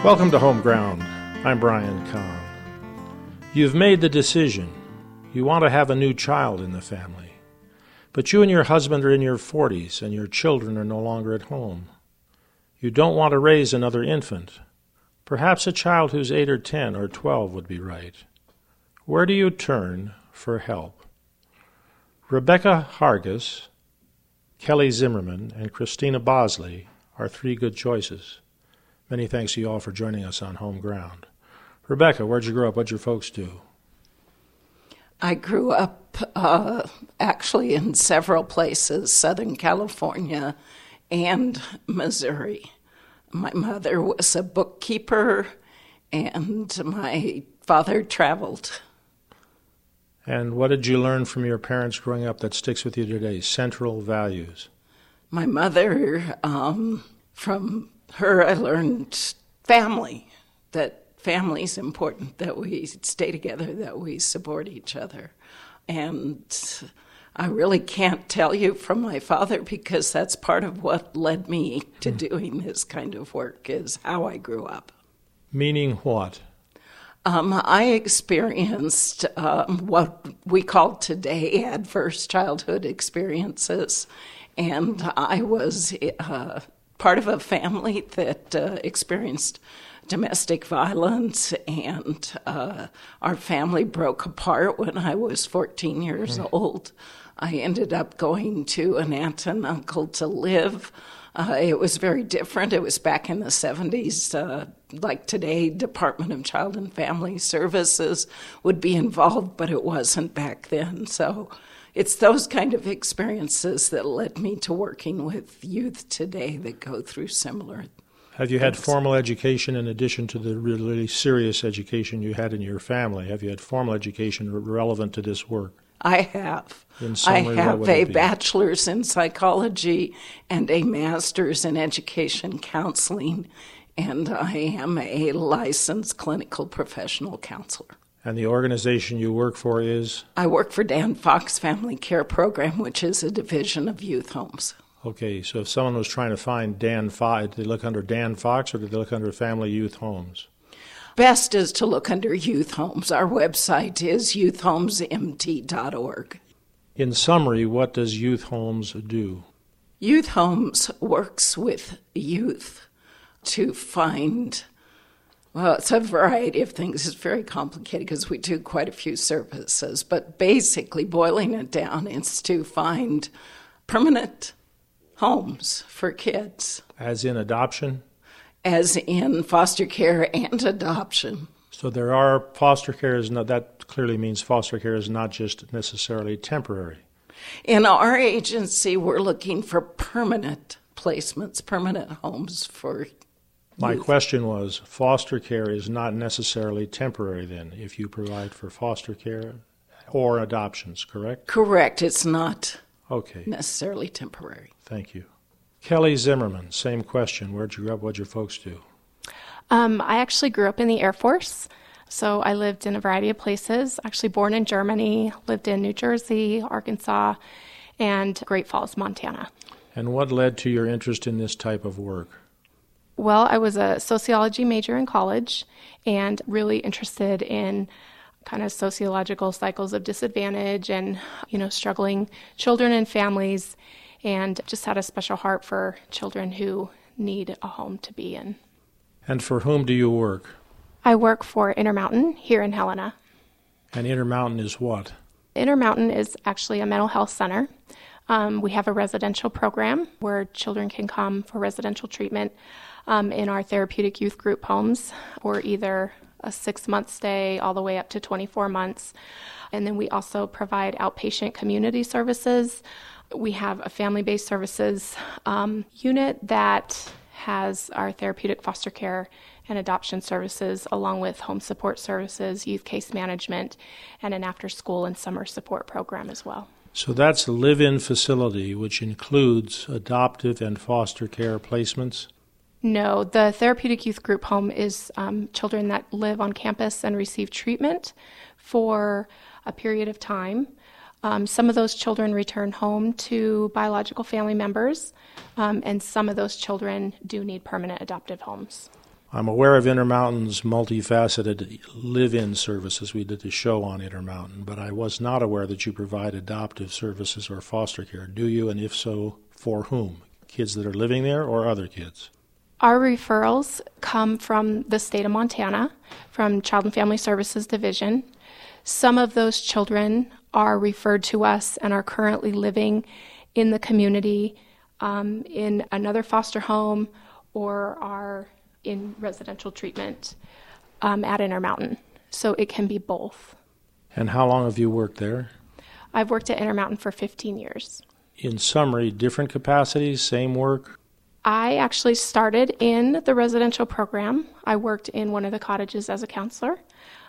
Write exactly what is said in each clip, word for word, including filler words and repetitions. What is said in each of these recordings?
Welcome to Home Ground. I'm Brian Kahn. You've made the decision. You want to have a new child in the family. But you and your husband are in your forties, and your children are no longer at home. You don't want to raise another infant. Perhaps a child who's eight or ten or twelve would be right. Where do you turn for help? Rebecca Hargis, Kelly Zimmerman, and Christina Bosley are three good choices. Many thanks to you all for joining us on Home Ground. Rebecca, where'd you grow up? What'd your folks do? I grew up uh, actually in several places, Southern California and Missouri. My mother was a bookkeeper, and my father traveled. And what did you learn from your parents growing up that sticks with you today? Central values. My mother, um, from her, I learned family, that family is important, that we stay together, that we support each other. And I really can't tell you from my father, because that's part of what led me to doing this kind of work, is how I grew up. Meaning what? Um, I experienced um, what we call today adverse childhood experiences, and I was uh, part of a family that uh, experienced domestic violence, and uh, our family broke apart when I was fourteen years mm. old. I ended up going to an aunt and uncle to live. Uh, it was very different. It was back in the seventies. Uh, like today, Department of Child and Family Services would be involved, but it wasn't back then. So it's those kind of experiences that led me to working with youth today that go through similar Have you had things. formal education in addition to the really serious education you had in your family? Have you had formal education relevant to this work? I have. In some I way, have what would a it be? bachelor's in psychology and a master's in education counseling, and I am a licensed clinical professional counselor. And the organization you work for is? I work for Dan Fox Family Care Program, which is a division of youth homes. Okay, so if someone was trying to find Dan Fox, did they look under Dan Fox or did they look under Family Youth Homes? Best is to look under youth homes. Our website is youth homes m t dot org. In summary, what does Youth Homes do? Youth Homes works with youth to find, well, it's a variety of things. It's very complicated because we do quite a few services, but basically boiling it down, it's to find permanent homes for kids. As in adoption? As in foster care and adoption. So there are foster care is not, that clearly means foster care is not just necessarily temporary. In our agency, we're looking for permanent placements, permanent homes for youth. My question was, foster care is not necessarily temporary then, if you provide for foster care or adoptions, correct? Correct. It's not Okay. necessarily temporary. Thank you. Kelly Zimmerman, same question. Where'd you grow up? What'd your folks do? Um, I actually grew up in the Air Force, so I lived in a variety of places. Actually born in Germany, lived in New Jersey, Arkansas, and Great Falls, Montana. And what led to your interest in this type of work? Well, I was a sociology major in college and really interested in kind of sociological cycles of disadvantage and, you know, struggling children and families, and just had a special heart for children who need a home to be in. And for whom do you work? I work for Intermountain here in Helena. And Intermountain is what? Intermountain is actually a mental health center. Um, we have a residential program where children can come for residential treatment um, in our therapeutic youth group homes, or either a six-month stay all the way up to twenty-four months. And then we also provide outpatient community services. We have a family-based services um, unit that has our therapeutic foster care and adoption services, along with home support services, youth case management, and an after-school and summer support program as well. So that's a live-in facility, which includes adoptive and foster care placements? No, the therapeutic youth group home is um, children that live on campus and receive treatment for a period of time. Um, some of those children return home to biological family members, um, and some of those children do need permanent adoptive homes. I'm aware of Intermountain's multifaceted live-in services. We did a show on Intermountain, but I was not aware that you provide adoptive services or foster care. Do you, and if so, for whom? Kids that are living there or other kids? Our referrals come from the state of Montana, from Child and Family Services Division. Some of those children are referred to us and are currently living in the community, um, in another foster home, or are in residential treatment um, at Intermountain. So it can be both. And how long have you worked there? I've worked at Intermountain for fifteen years. In summary, different capacities, same work? I actually started in the residential program. I worked in one of the cottages as a counselor,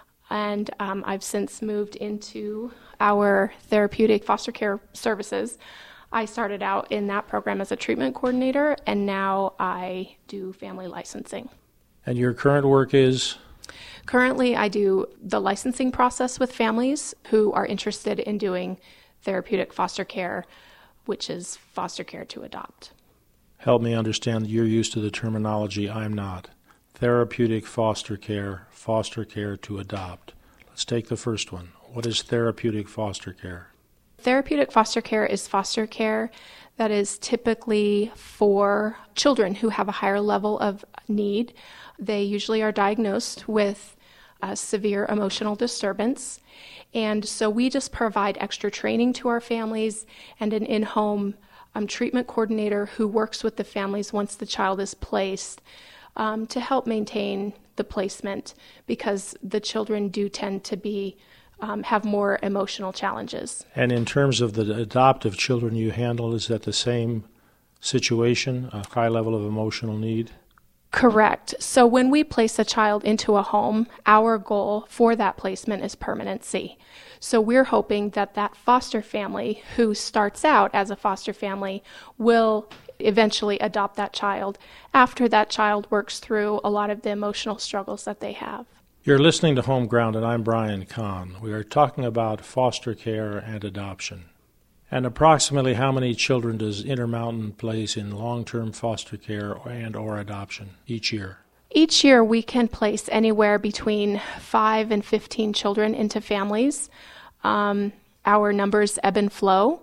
and um, I've since moved into our therapeutic foster care services. I started out in that program as a treatment coordinator, and now I do family licensing. And your current work is? Currently, I do the licensing process with families who are interested in doing therapeutic foster care, which is foster care to adopt. Help me understand, you're used to the terminology, I'm not. Therapeutic foster care, foster care to adopt. Let's take the first one. What is therapeutic foster care? Therapeutic foster care is foster care that is typically for children who have a higher level of need. They usually are diagnosed with a severe emotional disturbance. And so we just provide extra training to our families and an in-home um, treatment coordinator who works with the families once the child is placed um, to help maintain the placement, because the children do tend to be Um, have more emotional challenges. And in terms of the adoptive children you handle, is that the same situation, a high level of emotional need? Correct. So when we place a child into a home, our goal for that placement is permanency. So we're hoping that that foster family who starts out as a foster family will eventually adopt that child after that child works through a lot of the emotional struggles that they have. You're listening to Home Ground, and I'm Brian Kahn. We are talking about foster care and adoption. And approximately how many children does Intermountain place in long-term foster care and or adoption each year? Each year we can place anywhere between five and fifteen children into families. Um, our numbers ebb and flow.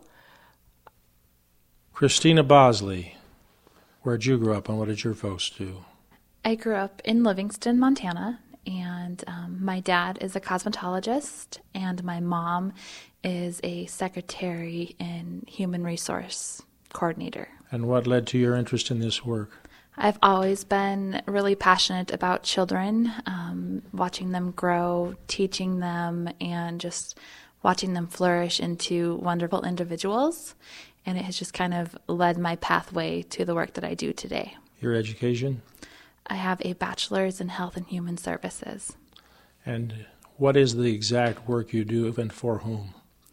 Christina Bosley, where'd you grow up and what did your folks do? I grew up in Livingston, Montana. And um, my dad is a cosmetologist, and my mom is a secretary and human resource coordinator. And what led to your interest in this work? I've always been really passionate about children, um, watching them grow, teaching them, and just watching them flourish into wonderful individuals. And it has just kind of led my pathway to the work that I do today. Your education? I have a bachelor's in health and human services. And what is the exact work you do and for whom?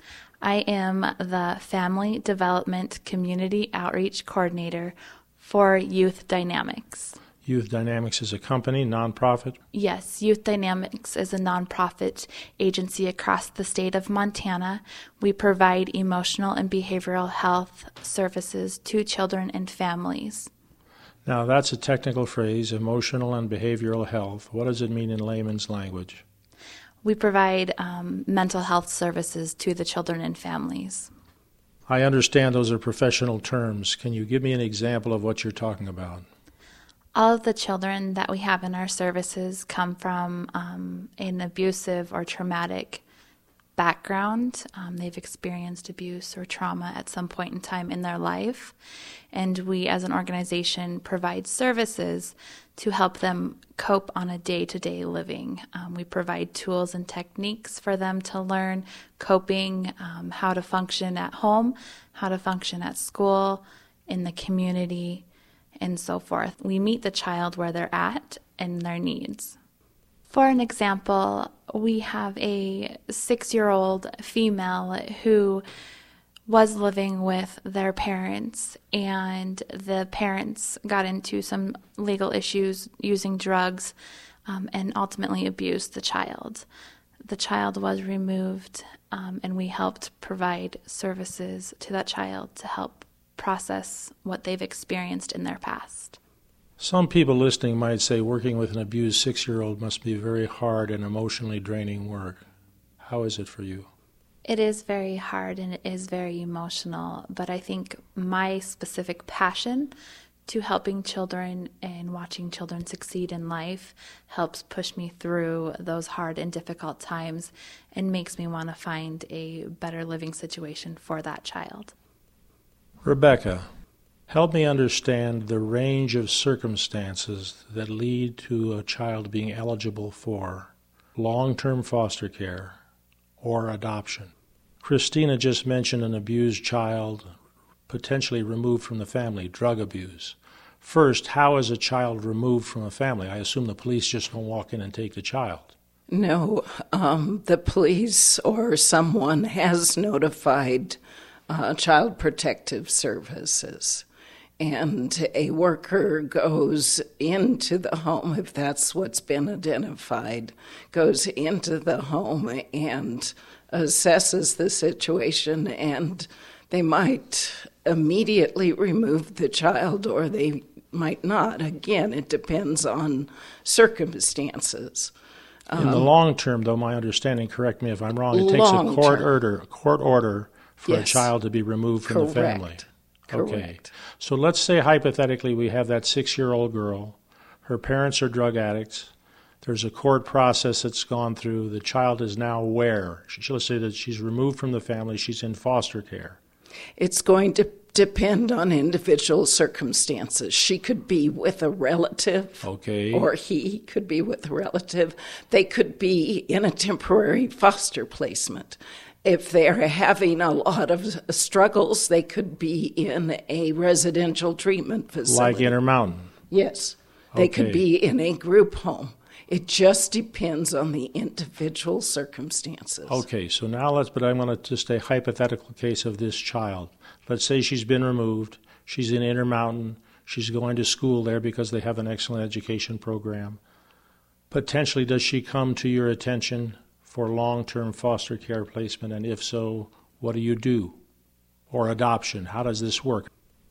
I am the Family Development Community Outreach Coordinator for Youth Dynamics. Youth Dynamics is a company, nonprofit? Yes, Youth Dynamics is a nonprofit agency across the state of Montana. We provide emotional and behavioral health services to children and families. Now, that's a technical phrase, emotional and behavioral health. What does it mean in layman's language? We provide um, mental health services to the children and families. I understand those are professional terms. Can you give me an example of what you're talking about? All of the children that we have in our services come from um, an abusive or traumatic background. Um, they've experienced abuse or trauma at some point in time in their life. And we as an organization provide services to help them cope on a day-to-day living. Um, we provide tools and techniques for them to learn coping, um, how to function at home, how to function at school, in the community, and so forth. We meet the child where they're at and their needs. For an example, we have a six-year-old female who was living with their parents, and the parents got into some legal issues using drugs um, and ultimately abused the child. The child was removed, um, and we helped provide services to that child to help process what they've experienced in their past. Some people listening might say working with an abused six-year-old must be very hard and emotionally draining work. How is it for you? It is very hard and it is very emotional, but I think my specific passion to helping children and watching children succeed in life helps push me through those hard and difficult times and makes me want to find a better living situation for that child. Rebecca, help me understand the range of circumstances that lead to a child being eligible for long-term foster care or adoption. Christina just mentioned an abused child potentially removed from the family, drug abuse. First, how is a child removed from a family? I assume the police just don't walk in and take the child. No, um, the police or someone has notified uh, Child Protective Services, and a worker goes into the home, if that's what's been identified, goes into the home and assesses the situation, and they might immediately remove the child or they might not. Again, it depends on circumstances. In the long term, though, my understanding, correct me if I'm wrong, it takes a court order, a court order for Yes. a child to be removed from Correct. the family. Okay. Correct. So let's say hypothetically we have that six-year-old girl. Her parents are drug addicts. There's a court process that's gone through. The child is now where? Let's say that she's removed from the family. She's in foster care. It's going to depend on individual circumstances. She could be with a relative, Okay. or he could be with a relative. They could be in a temporary foster placement. If they're having a lot of struggles, they could be in a residential treatment facility. Like Intermountain. Yes. They could Okay. be in a group home. It just depends on the individual circumstances. Okay, so now let's, but I'm going to just a hypothetical case of this child. Let's say she's been removed. She's in Intermountain. She's going to school there because they have an excellent education program. Potentially, does she come to your attention for long-term foster care placement? And if so, what do you do? Or adoption? How does this work?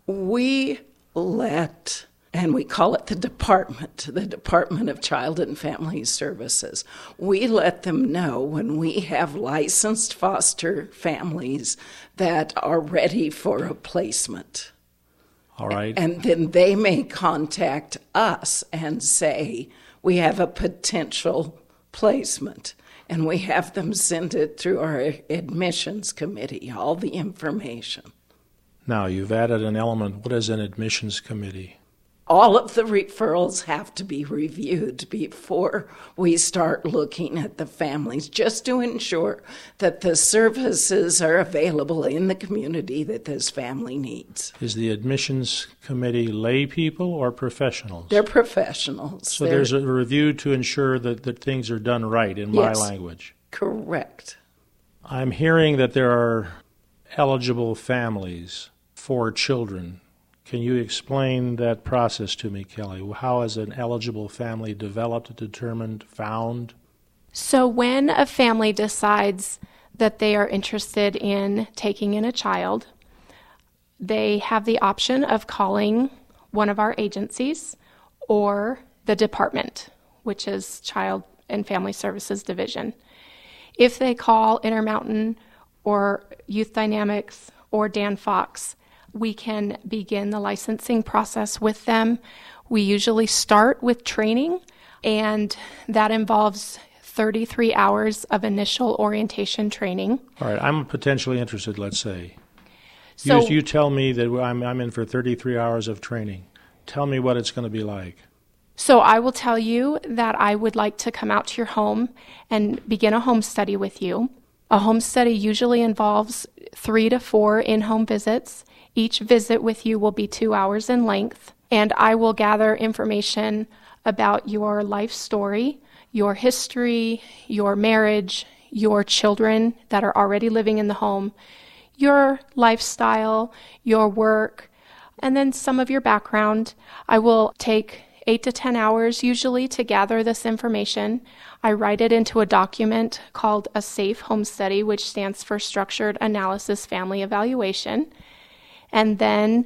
We let, and we call it the department, the Department of Child and Family Services. We let them know when we have licensed foster families that are ready for a placement. All right. And then they may contact us and say, we have a potential placement. And we have them send it through our admissions committee, all the information. Now, you've added an element. What is an admissions committee? All of the referrals have to be reviewed before we start looking at the families, just to ensure that the services are available in the community that this family needs. Is the admissions committee lay people or professionals? They're professionals. So They're there's a review to ensure that, that things are done right in my Yes. language. correct. I'm hearing that there are eligible families for children. Can you explain that process to me, Kelly? How is an eligible family developed, determined, found? So when a family decides that they are interested in taking in a child, they have the option of calling one of our agencies or the department, which is Child and Family Services Division. If they call Intermountain or Youth Dynamics or Dan Fox, we can begin the licensing process with them. We usually start with training, and that involves thirty-three hours of initial orientation training. All right, I'm potentially interested, let's say. So, you, you tell me that I'm, I'm in for thirty-three hours of training. Tell me what it's going to be like. so I will tell you that I would like to come out to your home and begin a home study with you. A home study usually involves three to four in-home visits. Each visit with you will be two hours in length, and I will gather information about your life story, your history, your marriage, your children that are already living in the home, your lifestyle, your work, and then some of your background. I will take eight to ten hours usually to gather this information. I write it into a document called a SAFE Home Study, which stands for Structured Analysis Family Evaluation. And then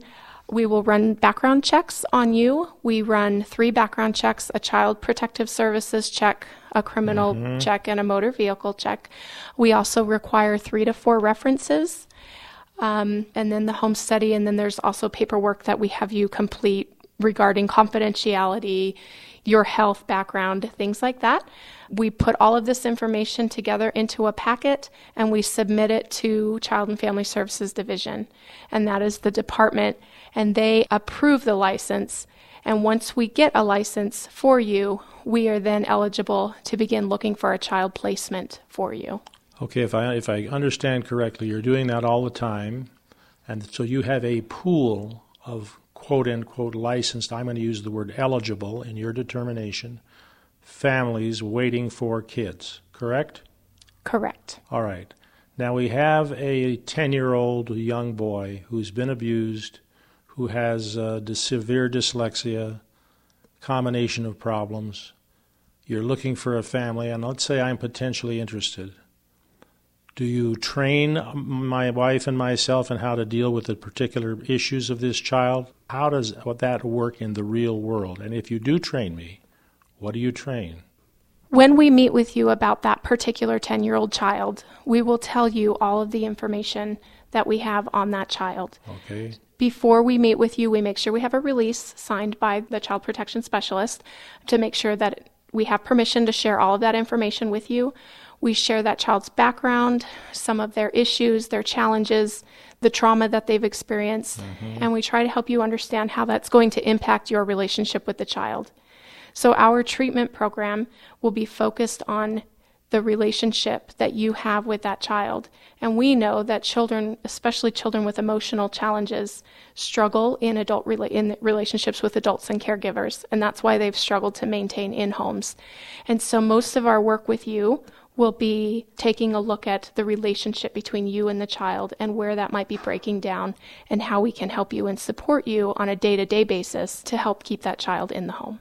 We will run background checks on you. We run three background checks, a child protective services check, a criminal mm-hmm. check, and a motor vehicle check. We also require three to four references, um, and then the home study, and then there's also paperwork that we have you complete regarding confidentiality, your health background, things like that. We put all of this information together into a packet and we submit it to Child and Family Services Division, and that is the department, and they approve the license. And once we get a license for you, we are then eligible to begin looking for a child placement for you. Okay, if I if I understand correctly, you're doing that all the time, and so you have a pool of quote-unquote licensed, I'm going to use the word eligible in your determination, families waiting for kids, correct? Correct. All right. Now we have a ten-year-old young boy who's been abused, who has uh, severe dyslexia, combination of problems. You're looking for a family, and let's say I'm potentially interested. Do you train my wife and myself in how to deal with the particular issues of this child? How does that work in the real world? And if you do train me, what do you train? When we meet with you about that particular ten-year-old child, we will tell you all of the information that we have on that child. Okay. Before we meet with you, we make sure we have a release signed by the child protection specialist to make sure that we have permission to share all of that information with you. We share that child's background, some of their issues, their challenges, the trauma that they've experienced, mm-hmm. and we try to help you understand how that's going to impact your relationship with the child. So our treatment program will be focused on the relationship that you have with that child. And we know that children, especially children with emotional challenges, struggle in adult rela- in relationships with adults and caregivers, and that's why they've struggled to maintain in homes. And so most of our work with you will be taking a look at the relationship between you and the child and where that might be breaking down and how we can help you and support you on a day-to-day basis to help keep that child in the home.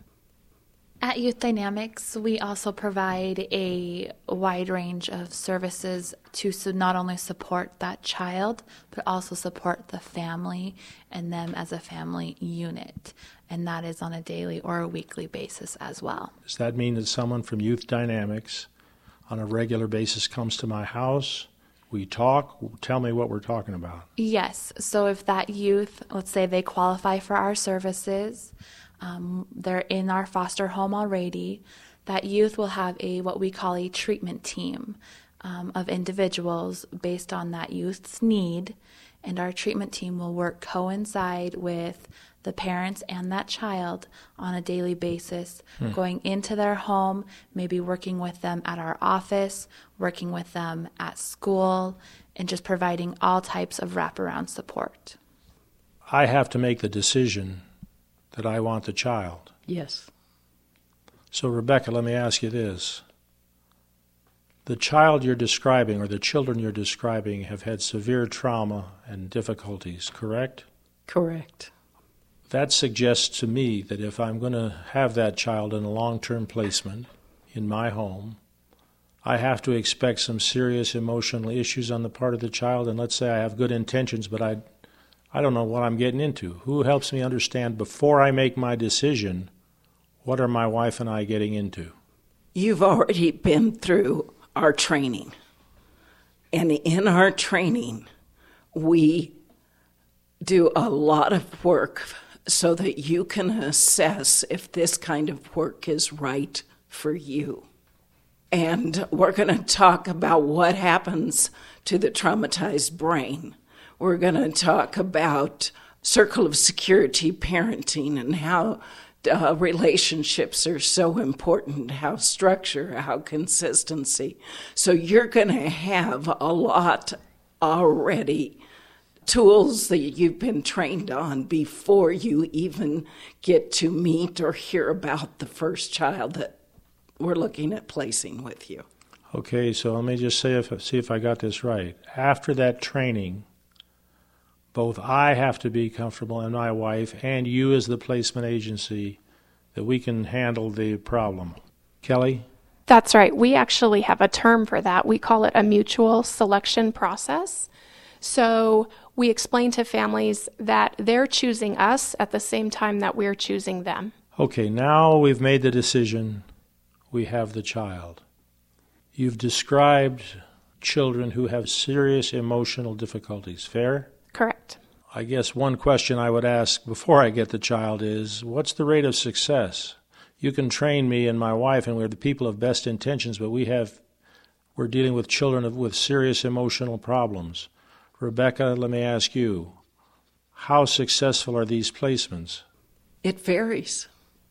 At Youth Dynamics, we also provide a wide range of services to so not only support that child, but also support the family and them as a family unit. And that is on a daily or a weekly basis as well. Does that mean that someone from Youth Dynamics on a regular basis comes to my house? We talk, tell me what we're talking about. Yes. So if that youth, let's say they qualify for our services, um, they're in our foster home already, that youth will have a what we call a treatment team um, of individuals based on that youth's need, and our treatment team will work coincide with the parents and that child on a daily basis, hmm. going into their home, maybe working with them at our office, working with them at school, and just providing all types of wraparound support. I have to make the decision that I want the child. Yes. So, Rebecca, let me ask you this. The child you're describing, or the children you're describing, have had severe trauma and difficulties, correct? Correct. That suggests to me that if I'm going to have that child in a long-term placement in my home, I have to expect some serious emotional issues on the part of the child. And let's say I have good intentions, but I, I don't know what I'm getting into. Who helps me understand before I make my decision, what are my wife and I getting into? You've already been through our training. And in our training, we do a lot of work so that you can assess if this kind of work is right for you. And we're going to talk about what happens to the traumatized brain. We're going to talk about circle of security parenting and how uh, relationships are so important, how structure, how consistency. So you're going to have a lot already tools that you've been trained on before you even get to meet or hear about the first child that we're looking at placing with you. Okay, so let me just say if, see if I got this right. After that training, both I have to be comfortable and my wife and you as the placement agency that we can handle the problem. Kelly? That's right. We actually have a term for that. We call it a mutual selection process. So we explain to families that they're choosing us at the same time that we're choosing them. Okay, now we've made the decision. We have the child. You've described children who have serious emotional difficulties. Fair? Correct. I guess one question I would ask before I get the child is, what's the rate of success? You can train me and my wife, and we're the people of best intentions, but we have, we're dealing with children with serious emotional problems. Rebecca, let me ask you, how successful are these placements? It varies.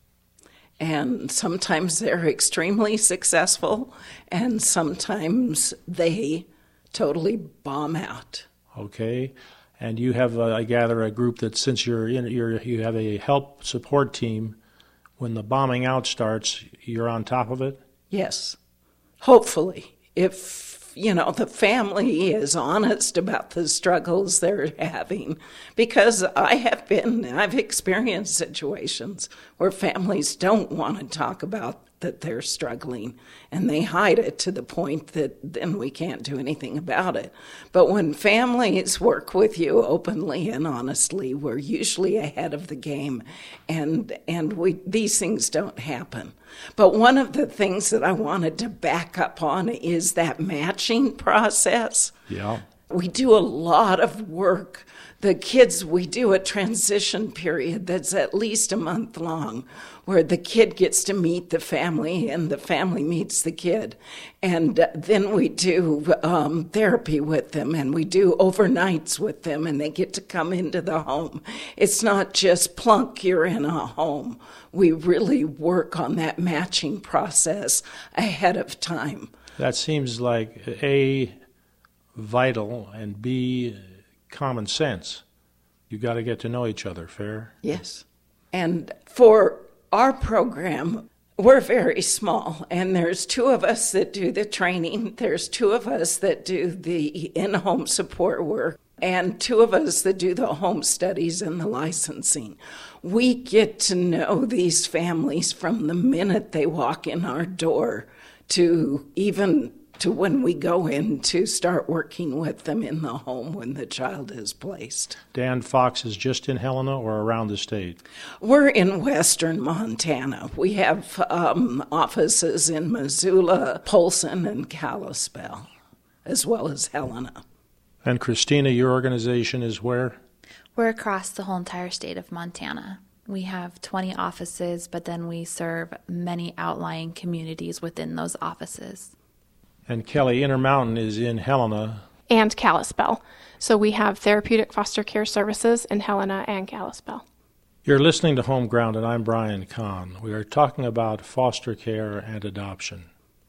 And sometimes they're extremely successful, and sometimes they totally bomb out. Okay. And you have, uh, I gather, a group that since you're in, you're, you have a help support team, when the bombing out starts, you're on top of it? Yes. Hopefully. If, you know, the family is honest about the struggles they're having. Because I have been, I've experienced situations where families don't want to talk about that they're struggling, and they hide it to the point that then we can't do anything about it. But when families work with you openly and honestly, we're usually ahead of the game, and and we these things don't happen. But one of the things that I wanted to back up on is that matching process. Yeah. We do a lot of work. The kids, we do a transition period that's at least a month long, where the kid gets to meet the family and the family meets the kid. And then we do um, therapy with them, and we do overnights with them, and they get to come into the home. It's not just plunk, you're in a home. We really work on that matching process ahead of time. That seems like A, vital, and B, common sense. You got to get to know each other, fair? Yes. And for our program, we're very small, and there's two of us that do the training. There's two of us that do the in-home support work, and two of us that do the home studies and the licensing. We get to know these families from the minute they walk in our door to even to when we go in to start working with them in the home when the child is placed. Dan Fox is just in Helena or around the state? We're in western Montana. We have um, offices in Missoula, Polson, and Kalispell, as well as Helena. And Christina, your organization is where? We're across the whole entire state of Montana. We have twenty offices, but then we serve many outlying communities within those offices. And Kelly, Intermountain is in Helena. And Kalispell. So we have therapeutic foster care services in Helena and Kalispell. You're listening to Home Ground, and I'm Brian Kahn. We are talking about foster care and adoption.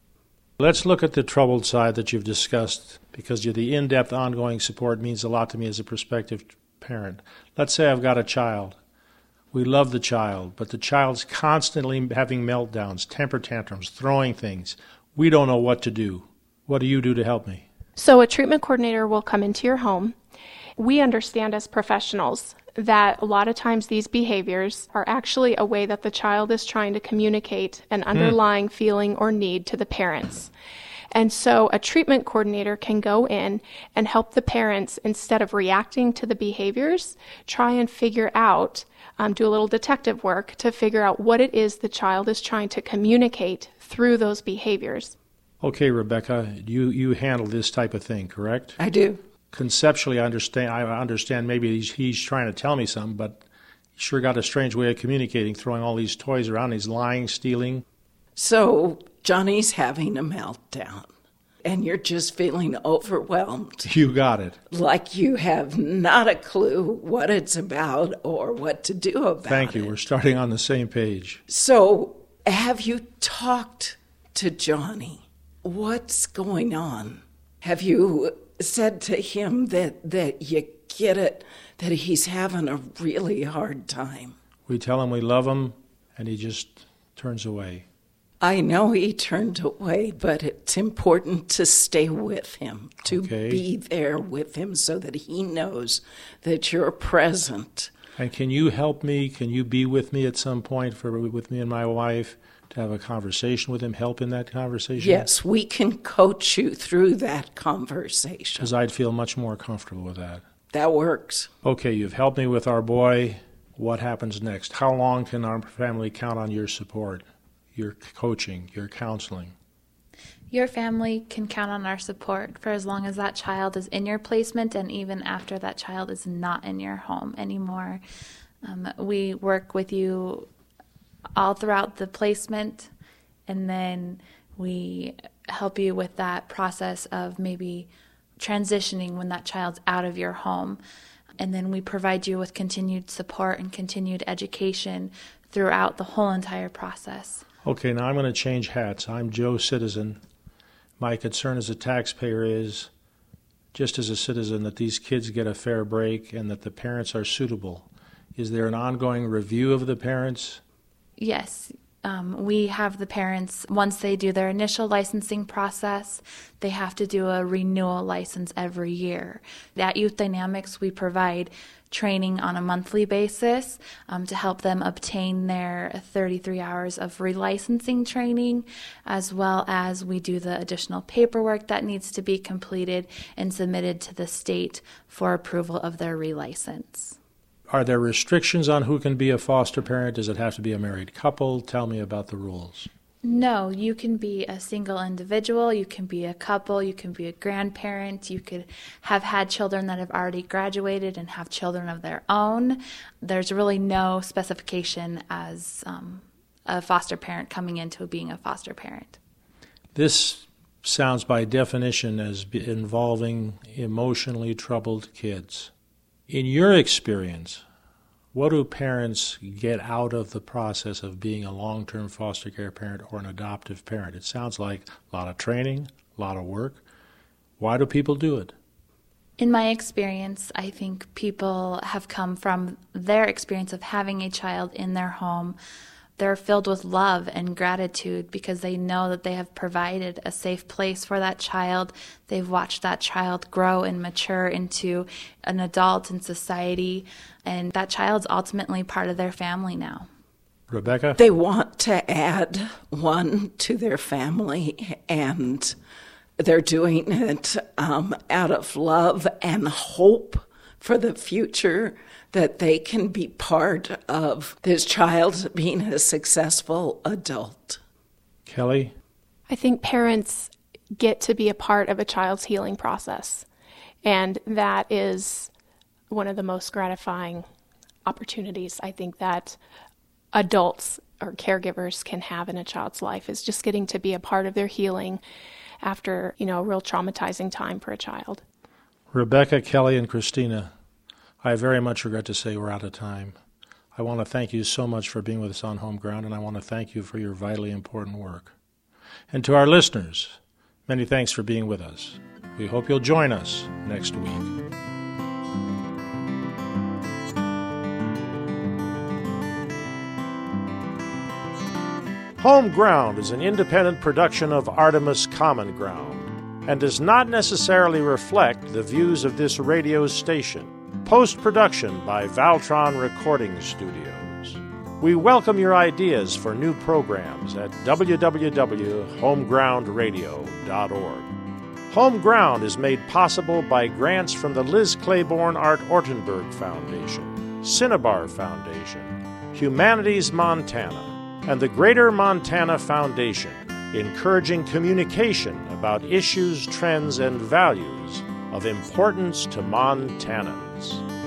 Let's look at the troubled side that you've discussed, because the in-depth ongoing support means a lot to me as a prospective parent. Let's say I've got a child. We love the child, but the child's constantly having meltdowns, temper tantrums, throwing things. We don't know what to do. What do you do to help me? So a treatment coordinator will come into your home. We understand as professionals that a lot of times these behaviors are actually a way that the child is trying to communicate an underlying mm. feeling or need to the parents. And so a treatment coordinator can go in and help the parents, instead of reacting to the behaviors, try and figure out, um, do a little detective work to figure out what it is the child is trying to communicate through those behaviors. Okay, Rebecca, you, you handle this type of thing, correct? I do. Conceptually, I understand, I understand maybe he's, he's trying to tell me something, but he sure got a strange way of communicating, throwing all these toys around. He's lying, stealing. So Johnny's having a meltdown, and you're just feeling overwhelmed. You got it. Like you have not a clue what it's about or what to do about it. Thank you. We're starting on the same page. So have you talked to Johnny? What's going on? Have you said to him that, that you get it, that he's having a really hard time? We tell him we love him, and he just turns away. I know he turned away, but it's important to stay with him, to okay. be there with him so that he knows that you're present. And can you help me? Can you be with me at some point, for with me and my wife, to have a conversation with him, help in that conversation? Yes, we can coach you through that conversation. Because I'd feel much more comfortable with that. That works. Okay, you've helped me with our boy. What happens next? How long can our family count on your support, your coaching, your counseling? Your family can count on our support for as long as that child is in your placement and even after that child is not in your home anymore. Um, we work with you all throughout the placement, and then we help you with that process of maybe transitioning when that child's out of your home. And then we provide you with continued support and continued education throughout the whole entire process. Okay, now I'm going to change hats. I'm Joe Citizen. My concern as a taxpayer is, just as a citizen, that these kids get a fair break and that the parents are suitable. Is there an ongoing review of the parents? Yes. Um, we have the parents, once they do their initial licensing process, they have to do a renewal license every year. At Youth Dynamics, we provide training on a monthly basis um, to help them obtain their thirty-three hours of relicensing training, as well as we do the additional paperwork that needs to be completed and submitted to the state for approval of their relicense. Are there restrictions on who can be a foster parent? Does it have to be a married couple? Tell me about the rules. No, you can be a single individual, you can be a couple, you can be a grandparent, you could have had children that have already graduated and have children of their own. There's really no specification as um, a foster parent coming into being a foster parent. This sounds by definition as involving emotionally troubled kids. In your experience, what do parents get out of the process of being a long-term foster care parent or an adoptive parent? It sounds like a lot of training, a lot of work. Why do people do it? In my experience, I think people have come from their experience of having a child in their home. They're filled with love and gratitude because they know that they have provided a safe place for that child. They've watched that child grow and mature into an adult in society, and that child's ultimately part of their family now. Rebecca? They want to add one to their family, and they're doing it um, out of love and hope for the future, that they can be part of this child being a successful adult. Kelly? I think parents get to be a part of a child's healing process, and that is one of the most gratifying opportunities I think that adults or caregivers can have in a child's life, is just getting to be a part of their healing after, you know, a real traumatizing time for a child. Rebecca, Kelly, and Christina, I very much regret to say we're out of time. I want to thank you so much for being with us on Home Ground, and I want to thank you for your vitally important work. And to our listeners, many thanks for being with us. We hope you'll join us next week. Home Ground is an independent production of Artemis Common Ground and does not necessarily reflect the views of this radio station. Post-production by Valtron Recording Studios. We welcome your ideas for new programs at w w w dot home ground radio dot org. Home Ground is made possible by grants from the Liz Claiborne Art Ortenberg Foundation, Cinnabar Foundation, Humanities Montana, and the Greater Montana Foundation, encouraging communication about issues, trends, and values of importance to Montanans.